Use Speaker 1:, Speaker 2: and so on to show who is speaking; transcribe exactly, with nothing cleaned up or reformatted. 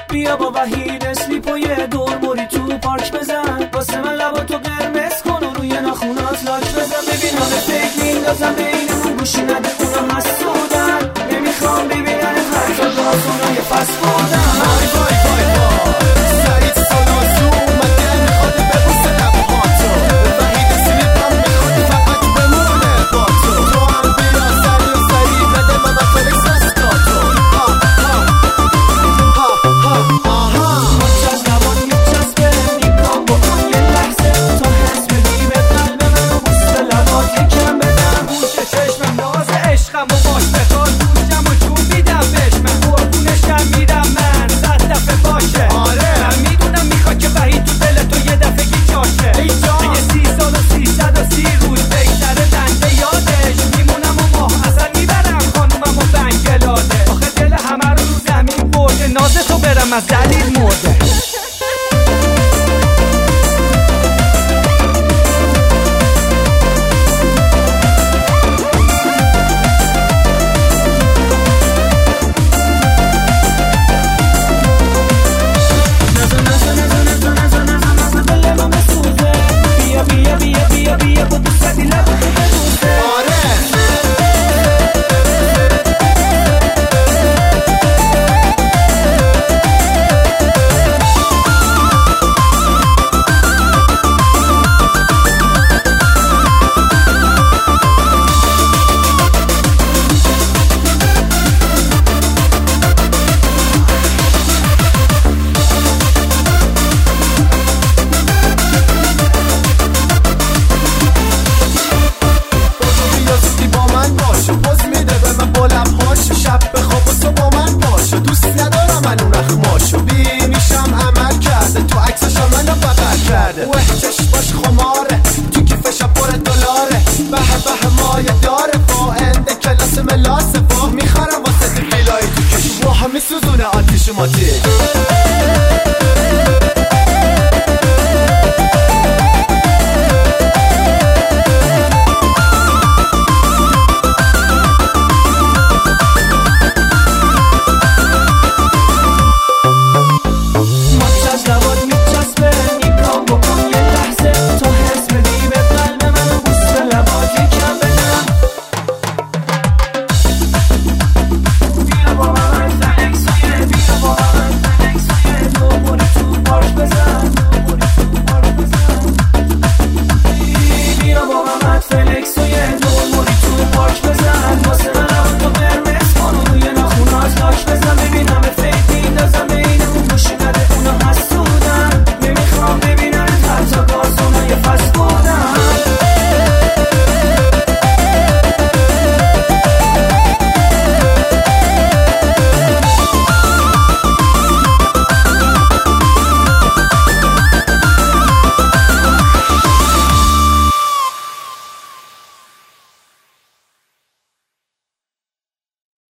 Speaker 1: بیا با وحید اسلیپ و یه دور موری تو پارک بزن، واسه من لبا تو قرمز کن و روی ناخونات لاک بزن. ببین همه فکر میندازم بینمون، گوشی نده اونا حسودن، نمیخوام ببینن حتی داستانای پس بودن. وای وای وای وای سعید سالاسو اومده میخواد ببوسه لبهاتو، وحید اسلیپ هم میخواد فقط بمونه با تو. تو هم بیا سری و سری بده من فلکس دستاتو. ها ها ها ها آها مچز نباد میچسبه میکام با اون یه لحظه، تا حس بدی به قلب من و بوست لبات یکم بدم. بوشه چشمم ناز عشقم و باش بخواد دوشم و چون بیدم بشمن قربونشم میرم من صد دفعه باشه. آره من میدونم میخواد که وحید تو دل تو یه دفعه گی جاشه. اگه سی سال و سیصد و سی روز بگذره دنده یادش میمونم و ماه اصلا میبرم خانومم و بنگلاده. آخه دل همه رو رو زمین برده، ناز تو برم از دلیل مرده. میخرم واسه ویلای تو کش، با همه سوزونه آتیش ماتیک.